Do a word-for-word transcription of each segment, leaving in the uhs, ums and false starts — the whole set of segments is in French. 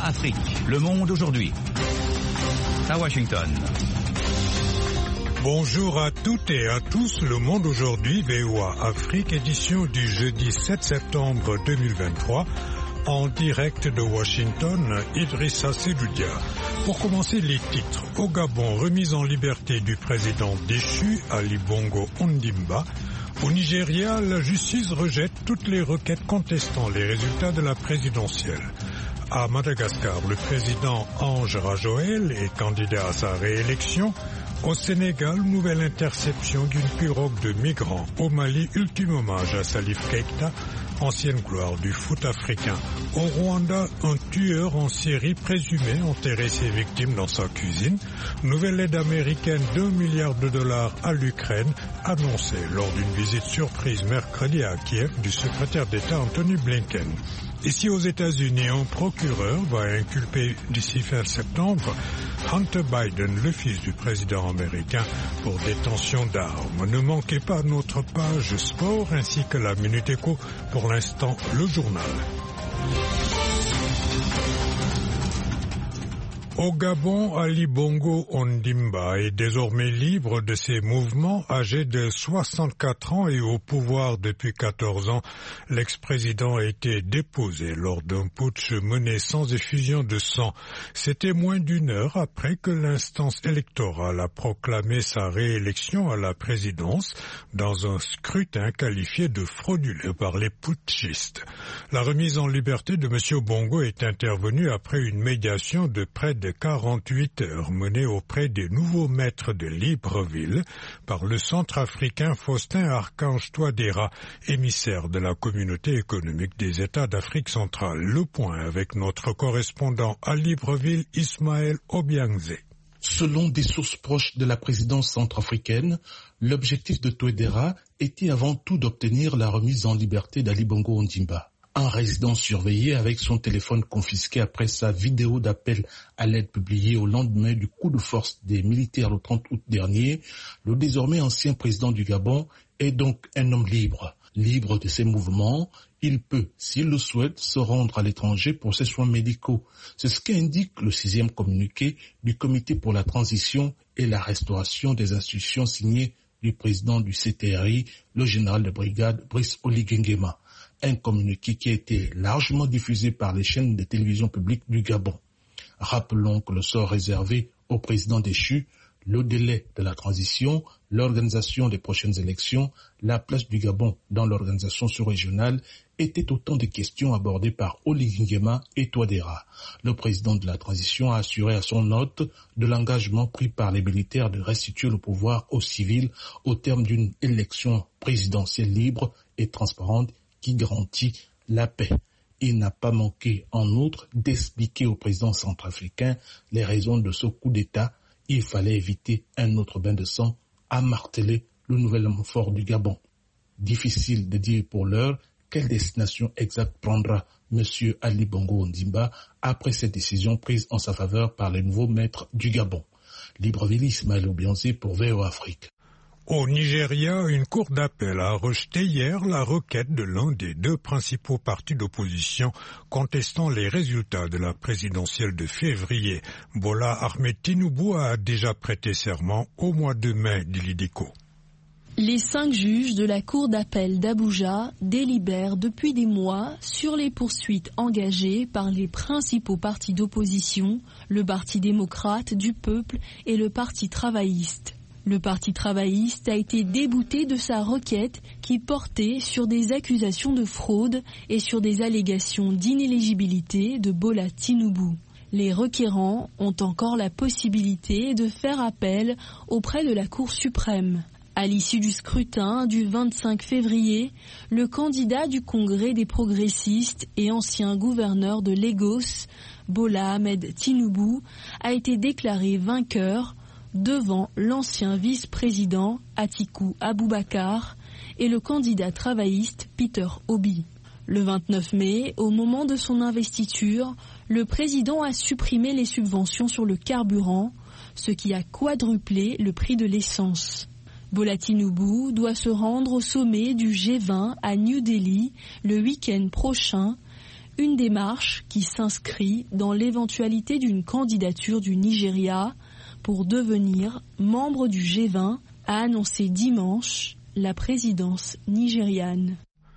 A Afrique, le monde aujourd'hui. À Washington. Bonjour à toutes et à tous, le monde aujourd'hui, V O A Afrique, édition du jeudi sept septembre deux mille vingt-trois, en direct de Washington, Idrissa Seloudia. Pour commencer les titres, au Gabon, remise en liberté du président déchu, Ali Bongo Ondimba. Au Nigeria, la justice rejette toutes les requêtes contestant les résultats de la présidentielle. À Madagascar, le président Ange Rajoel est candidat à sa réélection. Au Sénégal, nouvelle interception d'une pirogue de migrants. Au Mali, ultime hommage à Salif Keita, ancienne gloire du foot africain. Au Rwanda, un tueur en série présumé enterrait ses victimes dans sa cuisine. Nouvelle aide américaine d'un milliard de dollars à l'Ukraine, annoncée lors d'une visite surprise mercredi à Kiev du secrétaire d'État Anthony Blinken. Ici aux États-Unis, un procureur va inculper d'ici fin septembre Hunter Biden, le fils du président américain, pour détention d'armes. Ne manquez pas notre page sport ainsi que la Minute Éco. Pour l'instant, le journal. Au Gabon, Ali Bongo Ondimba est désormais libre de ses mouvements. Âgé de soixante-quatre ans et au pouvoir depuis quatorze ans, l'ex-président a été déposé lors d'un putsch mené sans effusion de sang. C'était moins d'une heure après que l'instance électorale a proclamé sa réélection à la présidence dans un scrutin qualifié de frauduleux par les putschistes. La remise en liberté de M. Bongo est intervenue après une médiation de près de quarante-huit heures menée auprès des nouveaux maîtres de Libreville par le centrafricain Faustin Archange Touadéra, émissaire de la communauté économique des États d'Afrique centrale. Le point avec notre correspondant à Libreville, Ismaël Obiangze. Selon des sources proches de la présidence centrafricaine, l'objectif de Touadéra était avant tout d'obtenir la remise en liberté d'Ali Bongo Ondimba. Un résident surveillé avec son téléphone confisqué après sa vidéo d'appel à l'aide publiée au lendemain du coup de force des militaires le trente août dernier, le désormais ancien président du Gabon est donc un homme libre. Libre de ses mouvements, il peut, s'il le souhaite, se rendre à l'étranger pour ses soins médicaux. C'est ce qu'indique le sixième communiqué du Comité pour la transition et la restauration des institutions signé du président du C T R I, le général de brigade Brice Oligui Nguema. Un communiqué qui a été largement diffusé par les chaînes de télévision publiques du Gabon. Rappelons que le sort réservé au président déchu, le délai de la transition, l'organisation des prochaines élections, la place du Gabon dans l'organisation sous-régionale étaient autant de questions abordées par Oligui Nguema et Touadéra. Le président de la transition a assuré à son hôte de l'engagement pris par les militaires de restituer le pouvoir aux civils au terme d'une élection présidentielle libre et transparente qui garantit la paix. Il n'a pas manqué, en outre, d'expliquer au président centrafricain les raisons de ce coup d'État. Il fallait éviter un autre bain de sang, a martelé le nouvel homme fort du Gabon. Difficile de dire pour l'heure quelle destination exacte prendra M. Ali Bongo Ondimba après cette décision prise en sa faveur par les nouveaux maîtres du Gabon. Libreville, Ismaël Obiangze pour V O A Afrique. Au Nigeria, une cour d'appel a rejeté hier la requête de l'un des deux principaux partis d'opposition contestant les résultats de la présidentielle de février. Bola Ahmed Tinubu a déjà prêté serment au mois de mai, dit l'I D E C O. Les cinq juges de la cour d'appel d'Abuja délibèrent depuis des mois sur les poursuites engagées par les principaux partis d'opposition, le Parti démocrate du peuple et le Parti travailliste. Le Parti travailliste a été débouté de sa requête qui portait sur des accusations de fraude et sur des allégations d'inéligibilité de Bola Tinubu. Les requérants ont encore la possibilité de faire appel auprès de la Cour suprême. À l'issue du scrutin du vingt-cinq février, le candidat du Congrès des progressistes et ancien gouverneur de Lagos, Bola Ahmed Tinubu, a été déclaré vainqueur devant l'ancien vice-président Atiku Abubakar et le candidat travailliste Peter Obi. Le vingt-neuf mai, au moment de son investiture, le président a supprimé les subventions sur le carburant, ce qui a quadruplé le prix de l'essence. Bola Tinubu doit se rendre au sommet du G vingt à New Delhi le week-end prochain, Une démarche qui s'inscrit dans l'éventualité d'une candidature du Nigeria pour devenir membre du G vingt, a annoncé dimanche la présidence nigériane.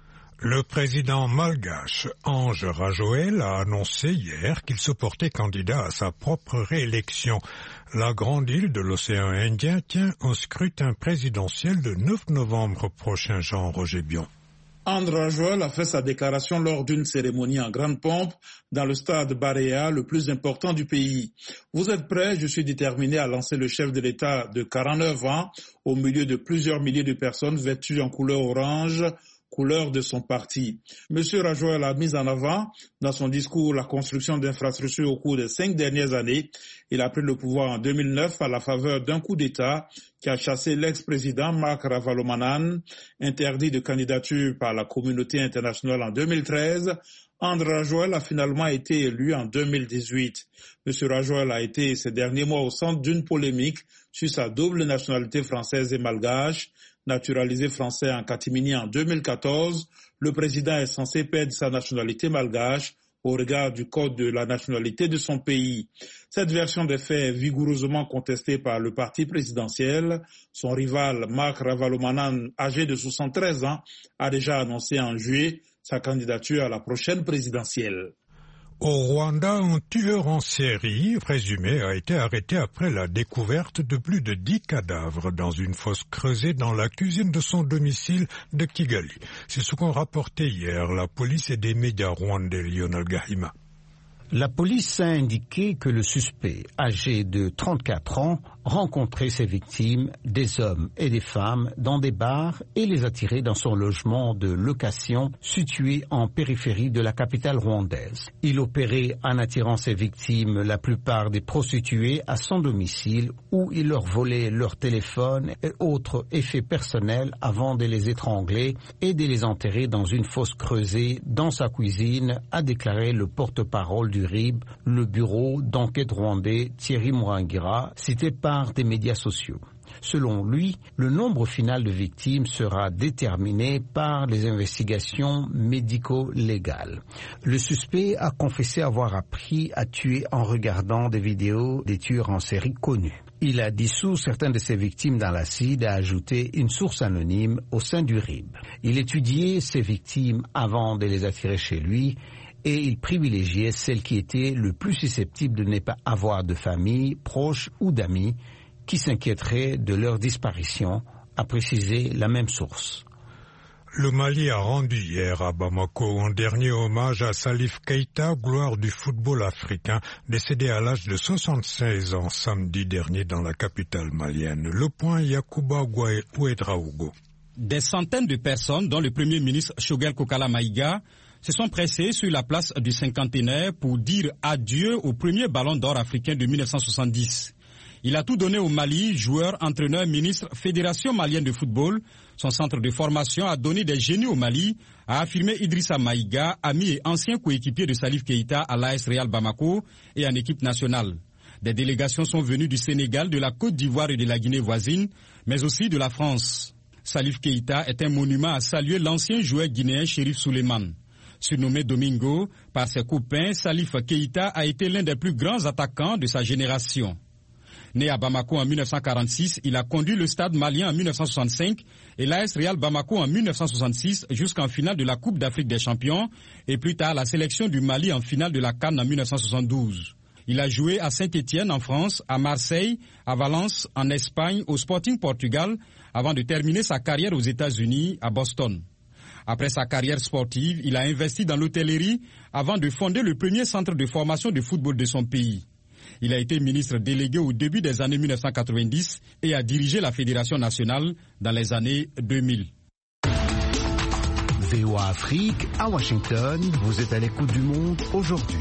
Le président malgache Ange Rajoel a annoncé hier qu'il se portait candidat à sa propre réélection. La grande île de l'océan Indien tient un scrutin présidentiel le neuf novembre prochain, Jean-Roger Bion. Ange Rajoel a fait sa déclaration lors d'une cérémonie en grande pompe dans le stade Barea, le plus important du pays. Vous êtes prêts? Je suis déterminé à lancer le chef de l'État de quarante-neuf ans au milieu de plusieurs milliers de personnes vêtues en couleur orange, couleur de son parti. Monsieur Rajoel a mis en avant dans son discours la construction d'infrastructures au cours des cinq dernières années. Il a pris le pouvoir en deux mille neuf à la faveur d'un coup d'État qui a chassé l'ex-président Marc Ravalomanane, interdit de candidature par la communauté internationale en deux mille treize. Ange Rajoel a finalement été élu en deux mille dix-huit. Monsieur Rajoel a été ces derniers mois au centre d'une polémique sur sa double nationalité française et malgache. Naturalisé français en catimini en deux mille quatorze, le président est censé perdre sa nationalité malgache au regard du code de la nationalité de son pays. Cette version des faits est vigoureusement contestée par le parti présidentiel. Son rival Marc Ravalomanane, âgé de soixante-treize ans, a déjà annoncé en juillet sa candidature à la prochaine présidentielle. Au Rwanda, un tueur en série présumé a été arrêté après la découverte de plus de dix cadavres dans une fosse creusée dans la cuisine de son domicile de Kigali. C'est ce qu'ont rapporté hier la police et des médias rwandais. Lionel Gahima. La police a indiqué que le suspect, âgé de trente-quatre ans, rencontrait ses victimes, des hommes et des femmes, dans des bars et les attirait dans son logement de location situé en périphérie de la capitale rwandaise. Il opérait en attirant ses victimes, la plupart des prostituées, à son domicile où il leur volait leur téléphone et autres effets personnels avant de les étrangler et de les enterrer dans une fosse creusée dans sa cuisine, a déclaré le porte-parole du R I B, le bureau d'enquête rwandais Thierry Mourangira, cité par des médias sociaux. Selon lui, le nombre final de victimes sera déterminé par les investigations médico-légales. Le suspect a confessé avoir appris à tuer en regardant des vidéos des tueurs en série connus. Il a dissous certaines de ses victimes dans l'acide et a ajouté une source anonyme au sein du R I B. Il étudiait ses victimes avant de les attirer chez lui et il privilégiait celles qui étaient le plus susceptibles de ne pas avoir de famille, proches ou d'amis qui s'inquiéteraient de leur disparition, a précisé la même source. Le Mali a rendu hier à Bamako un dernier hommage à Salif Keita, gloire du football africain, décédé à l'âge de soixante-seize ans samedi dernier dans la capitale malienne. Le point Yacouba Ouedraogo. Des centaines de personnes, dont le Premier ministre Choguel Kokala Maïga, se sont pressés sur la place du cinquantenaire pour dire adieu au premier ballon d'or africain de mille neuf cent soixante-dix. Il a tout donné au Mali, joueur, entraîneur, ministre, Fédération malienne de football. Son centre de formation a donné des génies au Mali, a affirmé Idrissa Maïga, ami et ancien coéquipier de Salif Keita à l'A S Real Bamako et en équipe nationale. Des délégations sont venues du Sénégal, de la Côte d'Ivoire et de la Guinée voisine, mais aussi de la France. Salif Keita est un monument à saluer l'ancien joueur guinéen Chérif Souleymane. Surnommé Domingo par ses copains, Salif Keita a été l'un des plus grands attaquants de sa génération. Né à Bamako en mille neuf cent quarante-six, il a conduit le stade malien en mille neuf cent soixante-cinq et l'A S Real Bamako en mille neuf cent soixante-six jusqu'en finale de la Coupe d'Afrique des Champions et plus tard la sélection du Mali en finale de la CAN en mille neuf cent soixante-douze. Il a joué à Saint-Étienne en France, à Marseille, à Valence, en Espagne, au Sporting Portugal, avant de terminer sa carrière aux États-Unis, à Boston. Après sa carrière sportive, il a investi dans l'hôtellerie avant de fonder le premier centre de formation de football de son pays. Il a été ministre délégué au début des années mille neuf cent quatre-vingt-dix et a dirigé la Fédération nationale dans les années deux mille. V O A Afrique, à Washington, vous êtes à l'écoute du monde aujourd'hui.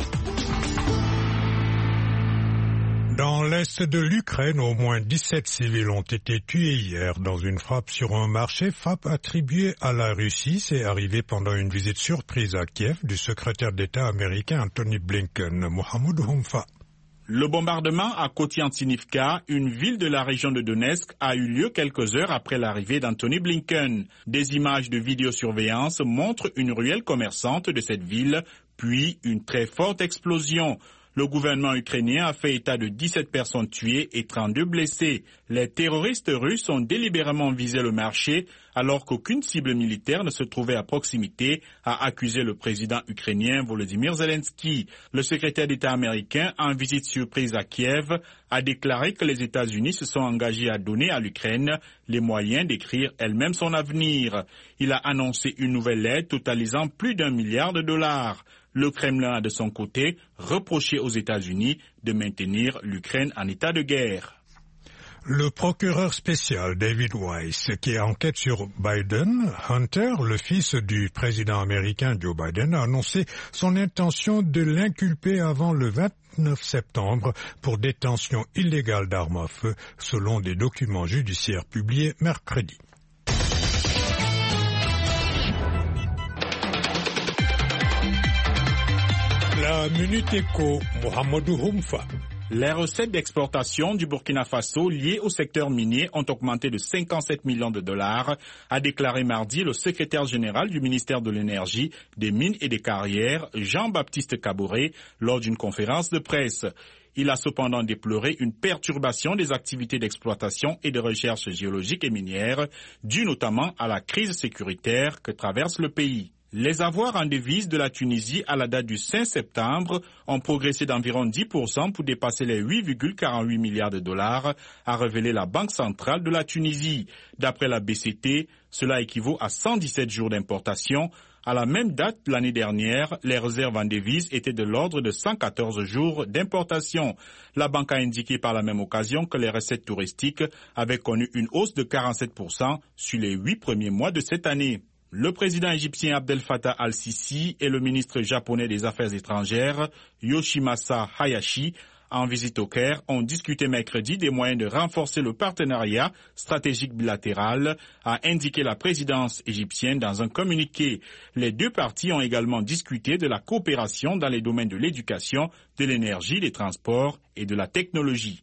Dans l'est de l'Ukraine, au moins dix-sept civils ont été tués hier dans une frappe sur un marché, frappe attribuée à la Russie. C'est arrivé pendant une visite surprise à Kiev du secrétaire d'État américain Antony Blinken. Mohamed Houmfa. Le bombardement à Kotiantinivka, une ville de la région de Donetsk, a eu lieu quelques heures après l'arrivée d'Antony Blinken. Des images de vidéosurveillance montrent une ruelle commerçante de cette ville, puis une très forte explosion. Le gouvernement ukrainien a fait état de dix-sept personnes tuées et trente-deux blessées. Les terroristes russes ont délibérément visé le marché alors qu'aucune cible militaire ne se trouvait à proximité, a accusé le président ukrainien Volodymyr Zelensky. Le secrétaire d'État américain, en visite surprise à Kiev, a déclaré que les États-Unis se sont engagés à donner à l'Ukraine les moyens d'écrire elle-même son avenir. Il a annoncé une nouvelle aide totalisant plus d'un milliard de dollars. Le Kremlin a de son côté reproché aux États-Unis de maintenir l'Ukraine en état de guerre. Le procureur spécial David Weiss, qui enquête sur Biden, Hunter, le fils du président américain Joe Biden, a annoncé son intention de l'inculper avant le vingt-neuf septembre pour détention illégale d'armes à feu, selon des documents judiciaires publiés mercredi. La Minute Éco, Mohamedou Houmfa. Les recettes d'exportation du Burkina Faso liées au secteur minier ont augmenté de cinquante-sept millions de dollars, a déclaré mardi le secrétaire général du ministère de l'Énergie, des Mines et des Carrières, Jean-Baptiste Kaboré, lors d'une conférence de presse. Il a cependant déploré une perturbation des activités d'exploitation et de recherche géologique et minière, due notamment à la crise sécuritaire que traverse le pays. Les avoirs en devises de la Tunisie à la date du cinq septembre ont progressé d'environ dix pour cent pour dépasser les huit virgule quarante-huit milliards de dollars, a révélé la Banque centrale de la Tunisie. D'après la B C T, cela équivaut à cent dix-sept jours d'importation. À la même date l'année dernière, les réserves en devises étaient de l'ordre de cent quatorze jours d'importation. La banque a indiqué par la même occasion que les recettes touristiques avaient connu une hausse de quarante-sept pour cent sur les huit premiers mois de cette année. Le président égyptien Abdel Fattah al-Sisi et le ministre japonais des Affaires étrangères, Yoshimasa Hayashi, en visite au Caire, ont discuté mercredi des moyens de renforcer le partenariat stratégique bilatéral, a indiqué la présidence égyptienne dans un communiqué. Les deux parties ont également discuté de la coopération dans les domaines de l'éducation, de l'énergie, des transports et de la technologie.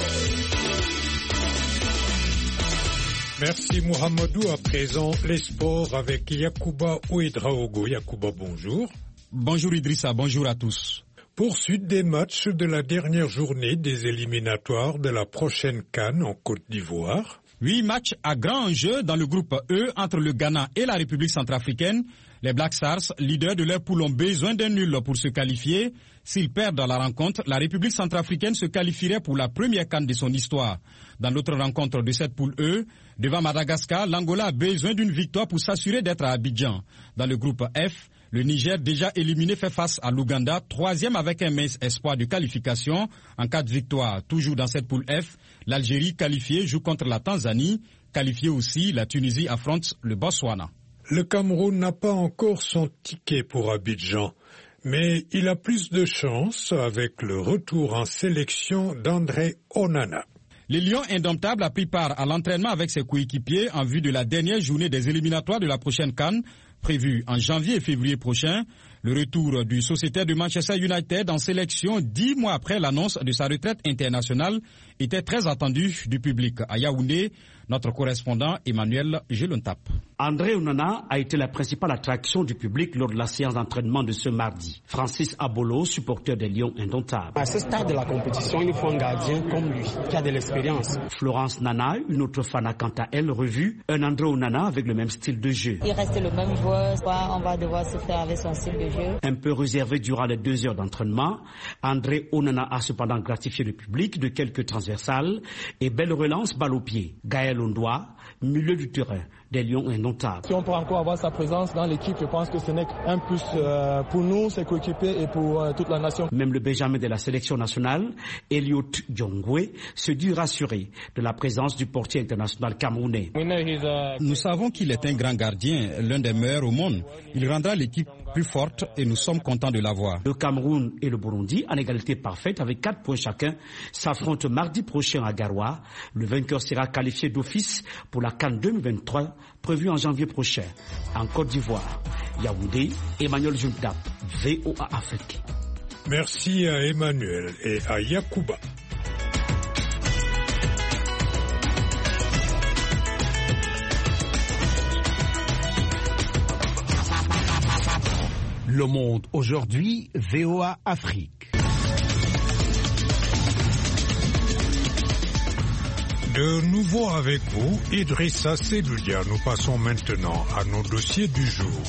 Merci Mohamedou. À présent, les sports avec Yacouba Ouedraogo. Yacouba, bonjour. Bonjour Idrissa, bonjour à tous. Poursuite des matchs de la dernière journée des éliminatoires de la prochaine CAN en Côte d'Ivoire. Huit matchs à grand enjeu dans le groupe E entre le Ghana et la République centrafricaine. Les Black Stars, leaders de leur poule, ont besoin d'un nul pour se qualifier. S'ils perdent dans la rencontre, la République centrafricaine se qualifierait pour la première CAN de son histoire. Dans l'autre rencontre de cette poule E, devant Madagascar, l'Angola a besoin d'une victoire pour s'assurer d'être à Abidjan. Dans le groupe F, le Niger, déjà éliminé, fait face à l'Ouganda, troisième avec un mince espoir de qualification en cas de victoire. Toujours dans cette poule F, l'Algérie qualifiée joue contre la Tanzanie. Qualifiée aussi, la Tunisie affronte le Botswana. Le Cameroun n'a pas encore son ticket pour Abidjan, mais il a plus de chance avec le retour en sélection d'André Onana. Le Lion indomptable a pris part à l'entraînement avec ses coéquipiers en vue de la dernière journée des éliminatoires de la prochaine CAN, prévue en janvier et février prochain. Le retour du sociétaire de Manchester United en sélection dix mois après l'annonce de sa retraite internationale était très attendu du public. À Yaoundé, notre correspondant Emmanuel Gelontap. André Onana a été la principale attraction du public lors de la séance d'entraînement de ce mardi. Francis Abolo, supporter des Lions indomptables. À ce stade de la compétition, il faut un gardien comme lui, qui a de l'expérience. Florence Nana, une autre fan, a quant à elle revu un André Onana avec le même style de jeu. Il reste le même joueur, on va devoir se faire avec son style de jeu. Un peu réservé durant les deux heures d'entraînement, André Onana a cependant gratifié le public de quelques transversales et belle relance balle au pied. Gaël Ondoa, milieu du terrain des Lions indomptables. Si on peut encore avoir sa présence dans l'équipe, je pense que ce n'est qu'un plus euh, pour nous, ses coéquipiers et pour euh, toute la nation. Même le Benjamin de la sélection nationale, Elliot Diongwe, se dit rassuré de la présence du portier international camerounais. Nous savons qu'il est un grand gardien, l'un des meilleurs au monde. Il rendra l'équipe plus forte et nous sommes contents de l'avoir. Le Cameroun et le Burundi, en égalité parfaite avec quatre points chacun, s'affrontent mardi prochain à Garoua. Le vainqueur sera qualifié d'office pour la CAN deux mille vingt-trois, prévue en janvier prochain. En Côte d'Ivoire, Yaoundé, Emmanuel Juntap, V O A Afrique. Merci à Emmanuel et à Yacouba. Le Monde aujourd'hui, V O A Afrique. De nouveau avec vous, Idrissa Seloudia. Nous passons maintenant à nos dossiers du jour.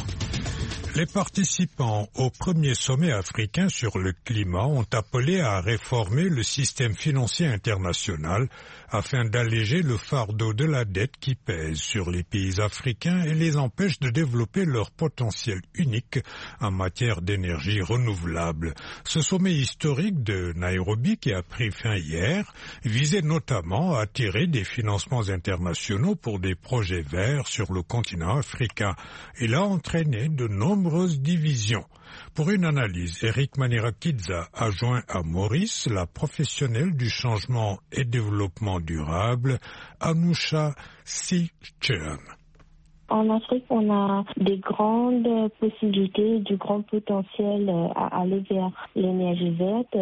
Les participants au premier sommet africain sur le climat ont appelé à réformer le système financier international afin d'alléger le fardeau de la dette qui pèse sur les pays africains et les empêche de développer leur potentiel unique en matière d'énergie renouvelable. Ce sommet historique de Nairobi, qui a pris fin hier, visait notamment à attirer des financements internationaux pour des projets verts sur le continent africain. Il a entraîné de nombreuses divisions. Pour une analyse, Eric Manirakidza a joint à Maurice la professionnelle du changement et développement durable, Anusha Sichern. En Afrique, on a des grandes possibilités, du grand potentiel à aller vers l'énergie verte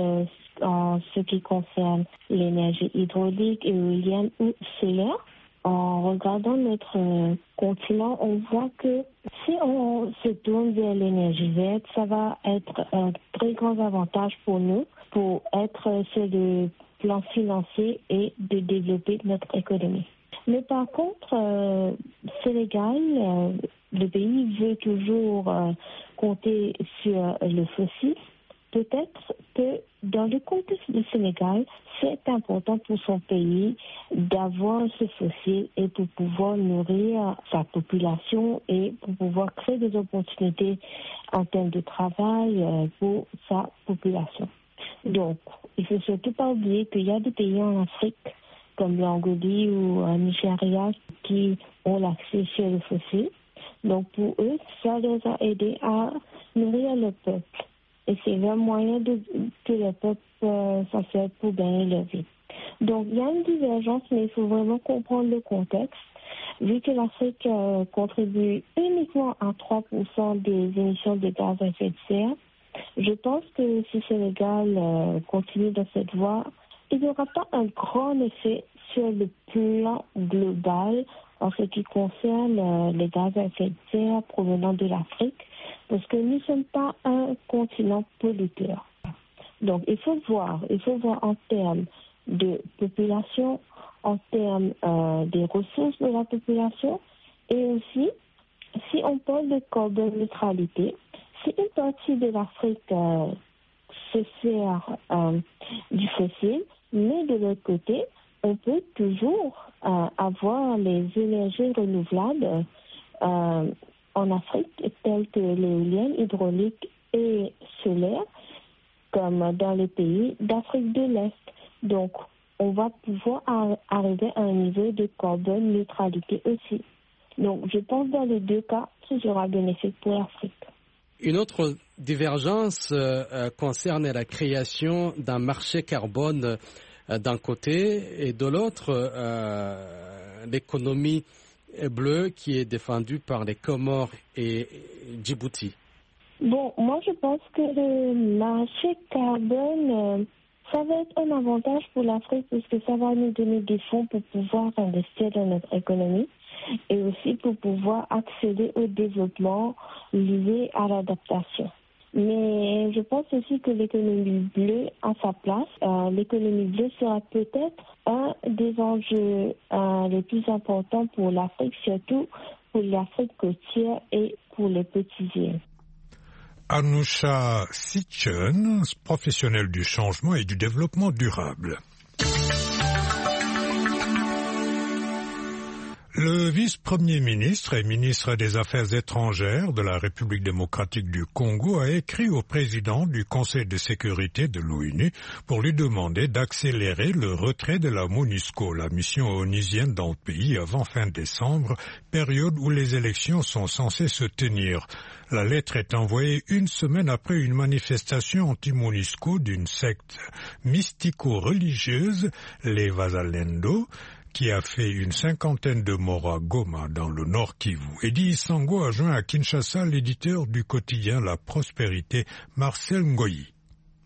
en ce qui concerne l'énergie hydraulique, éolienne ou solaire. En regardant notre continent, on voit que si on se tourne vers l'énergie verte, ça va être un très grand avantage pour nous, pour être sur le plan financier et de développer notre économie. Mais par contre, euh, Sénégal, euh, le pays veut toujours euh, compter sur le fossile. Peut-être que dans le contexte du Sénégal, c'est important pour son pays d'avoir ce fossile et pour pouvoir nourrir sa population et pour pouvoir créer des opportunités en termes de travail pour sa population. Donc, il ne faut surtout pas oublier qu'il y a des pays en Afrique comme l'Angolie ou le Nigeria qui ont l'accès sur le fossile. Donc, pour eux, ça les a aidés à nourrir le peuple. Et c'est un moyen de, que le peuple euh, s'en fait pour gagner leur vie. Donc, il y a une divergence, mais il faut vraiment comprendre le contexte. Vu que l'Afrique euh, contribue uniquement à trois pour cent des émissions de gaz à effet de serre, je pense que si le Sénégal euh, continue dans cette voie, il n'y aura pas un grand effet sur le plan global en ce qui concerne euh, les gaz à effet de serre provenant de l'Afrique, parce que nous ne sommes pas un continent polluteur. Donc, il faut voir, il faut voir en termes de population, en termes euh, des ressources de la population, et aussi, si on parle de carbone neutralité, si une partie de l'Afrique euh, se sert euh, du fossile, mais de l'autre côté, on peut toujours euh, avoir les énergies renouvelables euh, en Afrique, telles que l'éolienne hydraulique et solaire, comme dans les pays d'Afrique de l'Est. Donc, on va pouvoir arriver à un niveau de carbone neutralité aussi. Donc, je pense que dans les deux cas, ce sera bénéfique pour l'Afrique. Une autre divergence euh, concerne la création d'un marché carbone euh, d'un côté et de l'autre, euh, l'économie bleue qui est défendue par les Comores et Djibouti. Bon, moi je pense que le marché carbone, euh, ça va être un avantage pour l'Afrique parce que ça va nous donner des fonds pour pouvoir investir dans notre économie et aussi pour pouvoir accéder au développement lié à l'adaptation. Mais je pense aussi que l'économie bleue a sa place. Euh, l'économie bleue sera peut-être un des enjeux euh, les plus importants pour l'Afrique, surtout pour l'Afrique côtière et pour les petits îles. Anusha Sichern, professionnelle du changement et du développement durable. Le vice-premier ministre et ministre des Affaires étrangères de la République démocratique du Congo a écrit au président du Conseil de sécurité de l'ONU pour lui demander d'accélérer le retrait de la MONUSCO, la mission onusienne dans le pays, avant fin décembre, période où les élections sont censées se tenir. La lettre est envoyée une semaine après une manifestation anti-MONUSCO d'une secte mystico-religieuse, les Wazalendo, qui a fait une cinquantaine de morts à Goma, dans le Nord Kivu. Eddie Sango a joint à Kinshasa l'éditeur du quotidien La Prospérité, Marcel Ngoyi.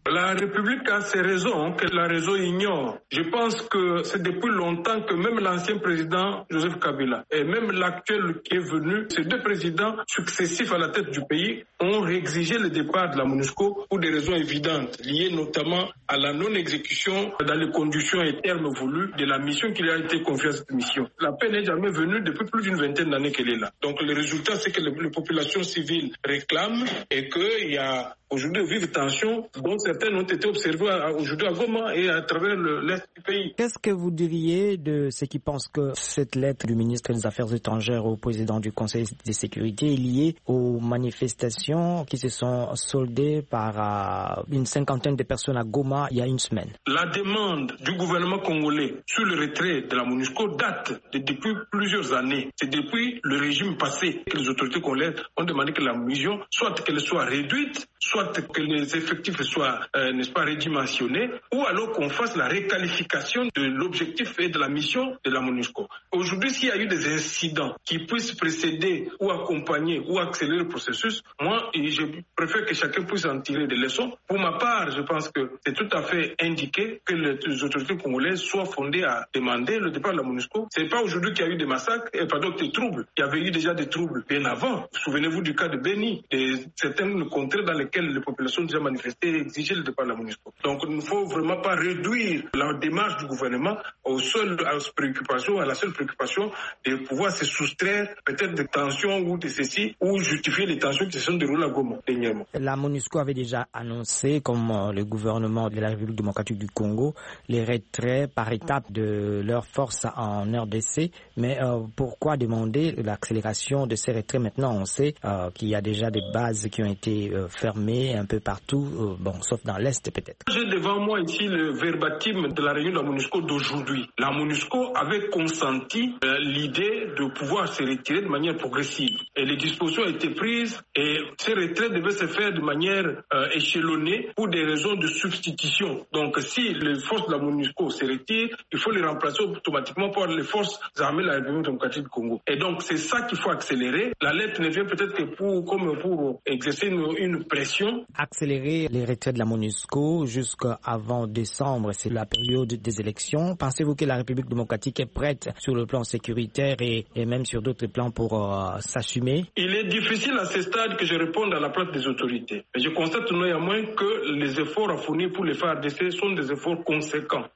La République a ses raisons que la réseau ignore. Je pense que c'est depuis longtemps que même l'ancien président Joseph Kabila et même l'actuel qui est venu, ces deux présidents successifs à la tête du pays ont exigé le départ de la MONUSCO pour des raisons évidentes, liées notamment à la non-exécution dans les conditions et termes voulus de la mission qui lui a été confiée à cette mission. La paix n'est jamais venue depuis plus d'une vingtaine d'années qu'elle est là. Donc le résultat, c'est que les, les populations civiles réclament et qu'il y a aujourd'hui de vives tensions, dont certaines ont été observées aujourd'hui à Goma et à travers le, l'est du pays. Qu'est-ce que vous diriez de ceux qui pensent que cette lettre du ministre des Affaires étrangères au président du Conseil de sécurité est liée aux manifestations qui se sont soldées par uh, une cinquantaine de personnes à Goma il y a une semaine? La demande du gouvernement congolais sur le retrait de la MONUSCO date de depuis plusieurs années. C'est depuis le régime passé que les autorités congolaises ont demandé que la mission, soit qu'elle soit réduite, soit que les effectifs soient, euh, n'est-ce pas, redimensionnés, ou alors qu'on fasse la réqualification de l'objectif et de la mission de la MONUSCO. Aujourd'hui, s'il y a eu des incidents qui puissent précéder ou accompagner ou accélérer le processus, moi, je préfère que chacun puisse en tirer des leçons. Pour ma part, je pense que c'est tout à fait indiqué que les autorités congolaises soient fondées à demander le départ de la MONUSCO. C'est pas aujourd'hui qu'il y a eu des massacres et pas d'autres troubles. Il y avait eu déjà des troubles bien avant. Souvenez-vous du cas de Beni et certaines contrées dans lesquelles les populations ont déjà manifesté et exigé le départ de la MONUSCO. Donc il ne faut vraiment pas réduire la démarche du gouvernement aux seules préoccupations, à la seule préoccupation de pouvoir se soustraire peut-être des tensions ou de ceci, ou justifier les tensions qui se sont déroulées à Goma dernièrement. La MONUSCO avait déjà annoncé, comme le gouvernement de la République démocratique du Congo, les retraits par étapes de leurs forces en R D C. Mais euh, pourquoi demander l'accélération de ces retraits maintenant? On sait euh, qu'il y a déjà des bases qui ont été euh, fermées un peu partout, euh, bon, sauf dans l'Est peut-être. J'ai devant moi ici le verbatim de la réunion de la MONUSCO d'aujourd'hui. La MONUSCO avait consenti euh, l'idée de pouvoir se retirer de manière progressive. Et les dispositions ont été prises et ces retraits devaient se faire de manière euh, échelonnée pour des raisons de substitution. Donc si les forces de la MONUSCO se retirent, il faut les remplacer automatiquement par les forces armées de la République démocratique du Congo. Et donc c'est ça qu'il faut accélérer. La lettre ne vient peut-être que pour, comme pour exercer une, une pression. Accélérer les retraits de la MONUSCO jusqu'avant décembre, c'est la période des élections. Pensez-vous que la République démocratique est prête sur le plan sécuritaire et, et même sur d'autres plans pour euh, s'assumer? Il est difficile à ce stade que je réponde à la place des autorités. Mais je constate néanmoins que les efforts à fournir pour les F A R D C sont des efforts conséquents.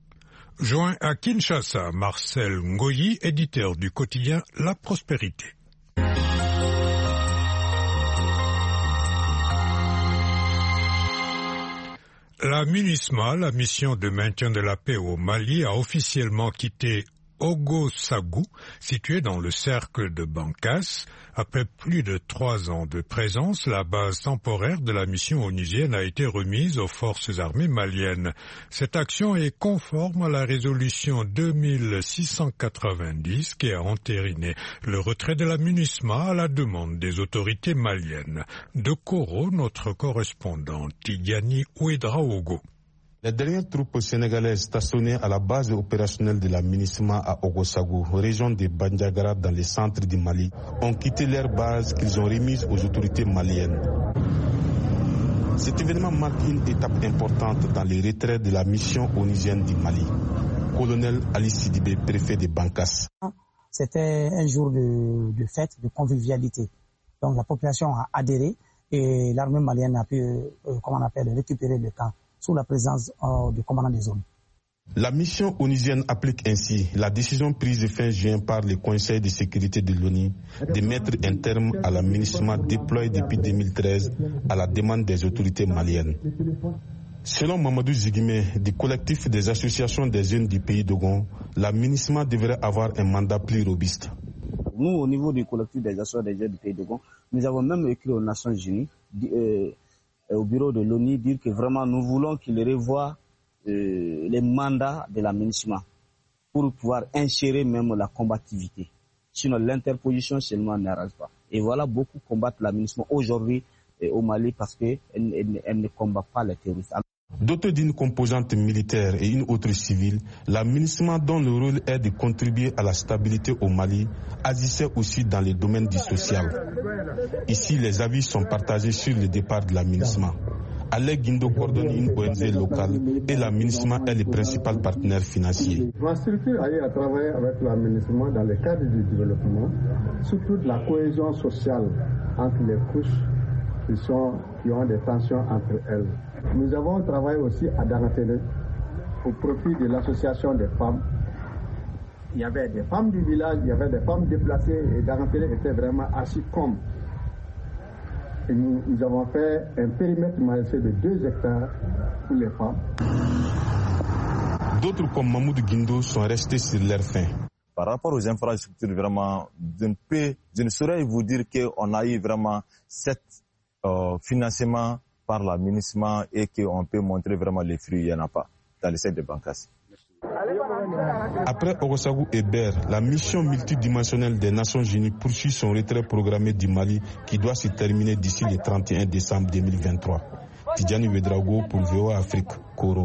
Joint à Kinshasa, Marcel Ngoyi, éditeur du quotidien La Prospérité. La MINUSMA, la mission de maintien de la paix au Mali, a officiellement quitté Ogossagou, situé dans le cercle de Bankas. Après plus de trois ans de présence, la base temporaire de la mission onusienne a été remise aux forces armées maliennes. Cette action est conforme à la résolution deux mille six cent quatre-vingt-dix qui a entériné le retrait de la MINUSMA à la demande des autorités maliennes. De Koro, notre correspondant Tidiani Ouedraogo. Les dernières troupes sénégalaises stationnées à la base opérationnelle de la MINUSMA à Ogossagou, région de Bandiagara dans le centre du Mali, ont quitté leur base qu'ils ont remise aux autorités maliennes. Cet événement marque une étape importante dans les retraits de la mission onusienne du Mali. Colonel Ali Sidibé, préfet de Bankas. C'était un jour de, de fête, de convivialité. Donc la population a adhéré et l'armée malienne a pu, euh, comment on appelle, récupérer le camp sous la présence euh, du commandant des zones. La mission onusienne applique ainsi la décision prise fin juin par le Conseil de sécurité de l'ONU de mettre un terme à la MINUSMA déployée depuis deux mille treize à la demande des autorités maliennes. Selon Mamadou Zigime, du collectif des associations des jeunes du pays d'Ogon, la MINUSMA devrait avoir un mandat plus robuste. Nous, au niveau du collectif des associations des jeunes du pays d'Ogon, nous avons même écrit aux Nations Unies, euh, au bureau de l'ONU, dire que vraiment nous voulons qu'il revoie euh, les mandats de la MINUSMA pour pouvoir insérer même la combativité. Sinon l'interposition seulement n'arrange pas. Et voilà, beaucoup combattent la MINUSMA aujourd'hui euh, au Mali parce qu'elle elle, elle ne combat pas les terroristes. Dotée d'une composante militaire et une autre civile, la MINUSMA, dont le rôle est de contribuer à la stabilité au Mali, agissait aussi dans les domaines du social. Ici, les avis sont partagés sur le départ de la MINUSMA. Alain Guindo coordonne une O N G locale et la MINUSMA est le principal partenaire financier. Ma structure a eu à travailler avec la MINUSMA dans le cadre du développement, surtout de la cohésion sociale entre les couches qui, sont, qui ont des tensions entre elles. Nous avons travaillé aussi à Dangatene au profit de l'association des femmes. Il y avait des femmes du village, il y avait des femmes déplacées et Dangatene était vraiment assis comme. Et nous, nous avons fait un périmètre maraîcher de deux hectares pour les femmes. D'autres comme Mahmoud Guindo sont restés sur leur faim. Par rapport aux infrastructures, vraiment, je ne, peux, je ne saurais vous dire qu'on a eu vraiment cet euh, financement par la MINUSMA et qu'on peut montrer vraiment les fruits, il n'y en a pas dans le secteur de Bankassi. Après Ogosagou et Ber, la mission multidimensionnelle des Nations Unies poursuit son retrait programmé du Mali qui doit se terminer d'ici le trente et un décembre deux mille vingt-trois. Tidjani Ouedraogo pour V O A Afrique, Koro.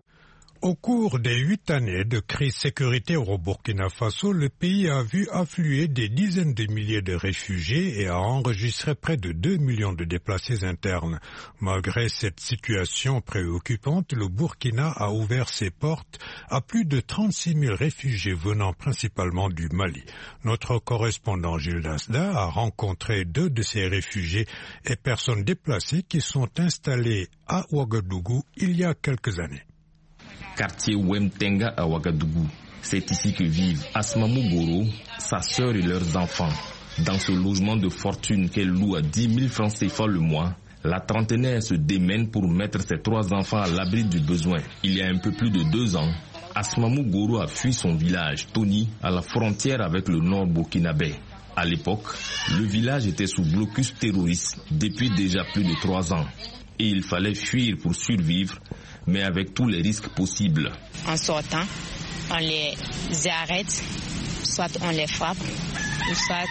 Au cours des huit années de crise sécuritaire au Burkina Faso, le pays a vu affluer des dizaines de milliers de réfugiés et a enregistré près de deux millions de déplacés internes. Malgré cette situation préoccupante, le Burkina a ouvert ses portes à plus de trente-six mille réfugiés venant principalement du Mali. Notre correspondant Gilles Dasda a rencontré deux de ces réfugiés et personnes déplacées qui sont installés à Ouagadougou il y a quelques années. Quartier Wemtenga à Ouagadougou. C'est ici que vivent Asmamou Goro, sa sœur et leurs enfants. Dans ce logement de fortune qu'elle loue à dix mille francs C F A le mois, la trentenaire se démène pour mettre ses trois enfants à l'abri du besoin. Il y a un peu plus de deux ans, Asmamou Goro a fui son village, Tony, à la frontière avec le nord burkinabé. À l'époque, le village était sous blocus terroriste depuis déjà plus de trois ans. Et il fallait fuir pour survivre, mais avec tous les risques possibles. En sortant, on les arrête, soit on les frappe, ou soit,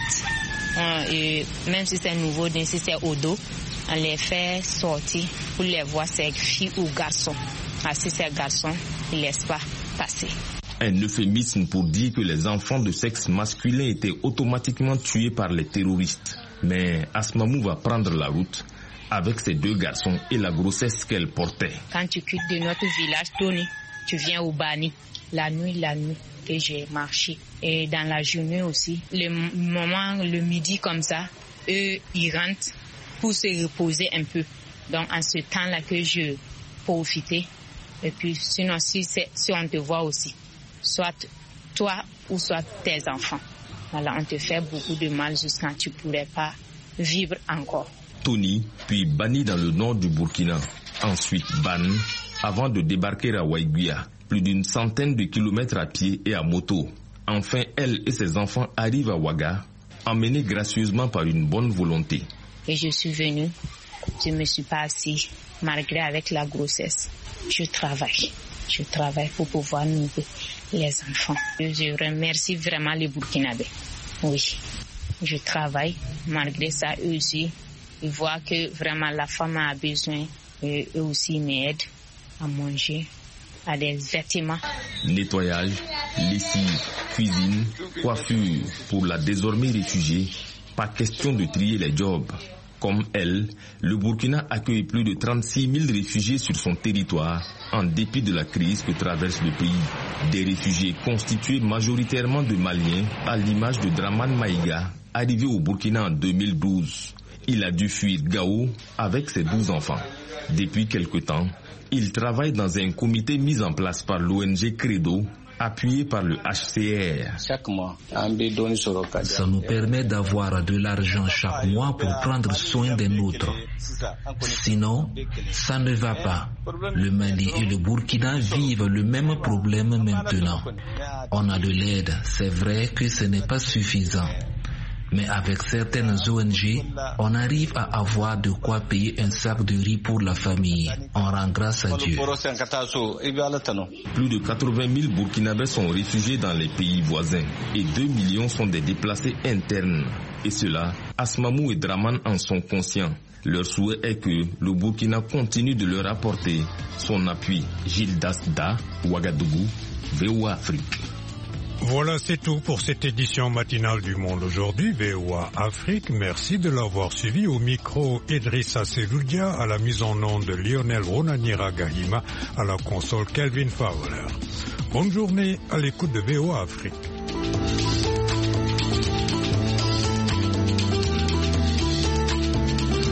on, euh, même si c'est nouveau, si c'est au dos, on les fait sortir pour les voir c'est filles ou garçons. Ah, si c'est garçons, ils ne laissent pas passer. Un euphémisme pour dire que les enfants de sexe masculin étaient automatiquement tués par les terroristes. Mais Asmamou va prendre la route avec ses deux garçons et la grossesse qu'elle portait. Quand tu quittes de notre village, Tony, tu viens au Bani. La nuit, la nuit que j'ai marché. Et dans la journée aussi, le moment, le midi comme ça, eux, ils rentrent pour se reposer un peu. Donc, en ce temps-là que je profitais. Et puis, sinon, si, si on te voit aussi, soit toi ou soit tes enfants. Voilà, on te fait beaucoup de mal jusqu'à tu ne pourrais pas vivre encore. Tony, puis banni dans le nord du Burkina, ensuite Ban, avant de débarquer à Waiguia, plus d'une centaine de kilomètres à pied et à moto. Enfin, elle et ses enfants arrivent à Ouaga, emmenés gracieusement par une bonne volonté. Et je suis venue, je ne me suis pas assise, malgré avec la grossesse. Je travaille, je travaille pour pouvoir nourrir les enfants. Je remercie vraiment les Burkinabés. Oui, je travaille, malgré ça, eux aussi. Ils voient que vraiment la femme a besoin, et eux aussi m'aident à manger, à des vêtements. Nettoyage, lessive, cuisine, coiffure. Pour la désormais réfugiée, pas question de trier les jobs. Comme elle, le Burkina accueille plus de trente-six mille réfugiés sur son territoire, en dépit de la crise que traverse le pays. Des réfugiés constitués majoritairement de Maliens, à l'image de Draman Maïga, arrivé au Burkina en deux mille douze. Il a dû fuir Gao avec ses douze enfants. Depuis quelque temps, il travaille dans un comité mis en place par l'O N G Credo, appuyé par le H C R. Chaque mois, ça nous permet d'avoir de l'argent chaque mois pour prendre soin des nôtres. Sinon, ça ne va pas. Le Mali et le Burkina vivent le même problème maintenant. On a de l'aide, c'est vrai que ce n'est pas suffisant. Mais avec certaines O N G, on arrive à avoir de quoi payer un sac de riz pour la famille. On rend grâce à Dieu. Plus de quatre-vingt mille Burkinabés sont réfugiés dans les pays voisins et deux millions sont des déplacés internes. Et cela, Asmamou et Draman en sont conscients. Leur souhait est que le Burkina continue de leur apporter son appui. Gilles Dasda, Ouagadougou, V O A Afrique. Voilà, c'est tout pour cette édition matinale du Monde aujourd'hui, V O A Afrique. Merci de l'avoir suivi. Au micro, Idrissa Seloudia, à la mise en onde de Lionel Ronanira Gahima, à la console Kelvin Fowler. Bonne journée à l'écoute de V O A Afrique.